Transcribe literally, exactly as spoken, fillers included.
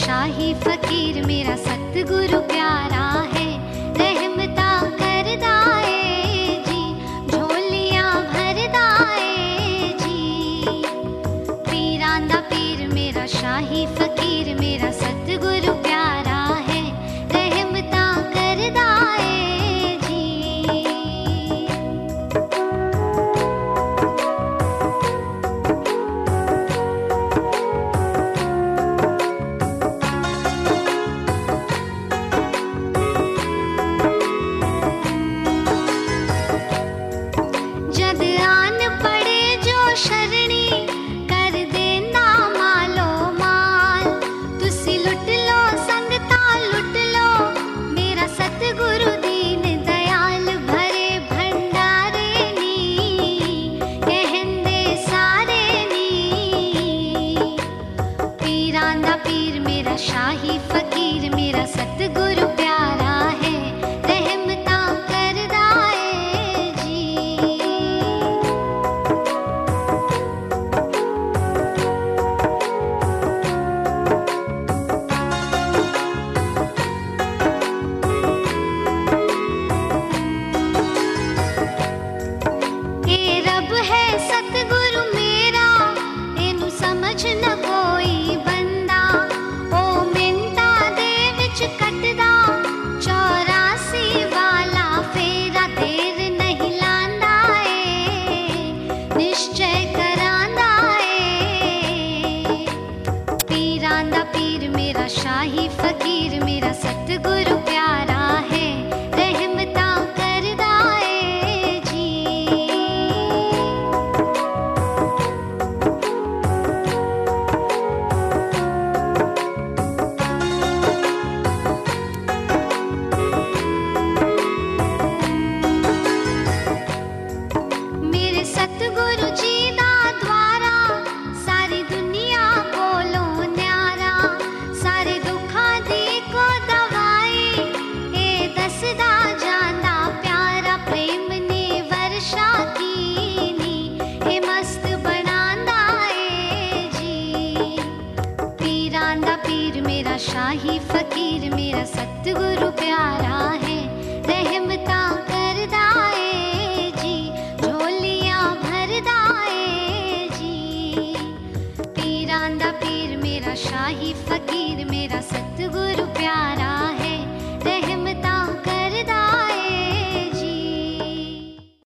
शाही फकीर मेरा सतगुरु प्यारा है, रहमता करदा है जी, झोलियां भरदा है जी। पीरां दा पीर मेरा शाही फकीर मेरा सतगुरु प्यारा है, रहमता करदा है जी। जद आन पड़े जो शरणी कर देंदा मालो माल, तुसी लुट लो संगता लुट लो मेरा सतगुरु दीन दयाल, भरे भंडारे नी कहंदे सारे नी। पीरां दा पीर मेरा शाही फकीर मेरा सतगुरु प्यारा है, रहमता करदा है जी। ए रब है सतगुरु मेरा, एनू समझ न कोई बंदा, ओ मिंता दे विच कटदा चौरासी वाला फेरा, देर नहीं लांदा ए निश्चय करांदा ए। पीरां दा पीर मेरा शाही फकीर मेरा सतगुरु प्यारा है, रहमता करदा है जी। मेरे सतगुरु जी दा द्वारा सारी दुनिया कोलों न्यारा, सारे दुखां दी को दवाई ए दसदा जांदा प्यारा। प्रेम ने वर्षा कीनी ए मस्त बनांदा ए जी। पीरां दा पीर मेरा शाही फकीर मेरा सतगुरु प्यारा है, रहमता करदा है जी, झोलियां भरदा है जी। पीरां दा पीर मेरा शाही फकीर मेरा सतगुरु प्यारा